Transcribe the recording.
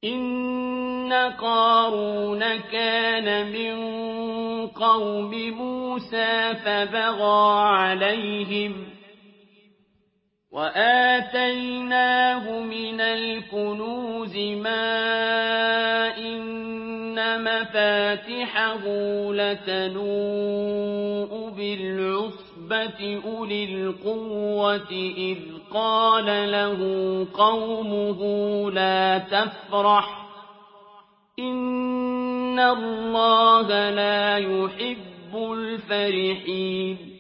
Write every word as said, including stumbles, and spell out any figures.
إِنَّ قَارُونَ كَانَ مِن قَوْمِ مُوسَىٰ فَبَغَىٰ عَلَيْهِمْ ۖ وَآتَيْنَاهُ مِنَ الْكُنُوزِ مَا إِنَّ مَفَاتِحَهُ لَتَنُوءُ بِالْعُصْبَةِ أُولِي الْقُوَّةِ إِذْ قَالَ لَهُ قَوْمُهُ لَا تَفْرَحْ إِنَّ اللَّهَ لَا يُحِبُّ الْفَرِحِينَ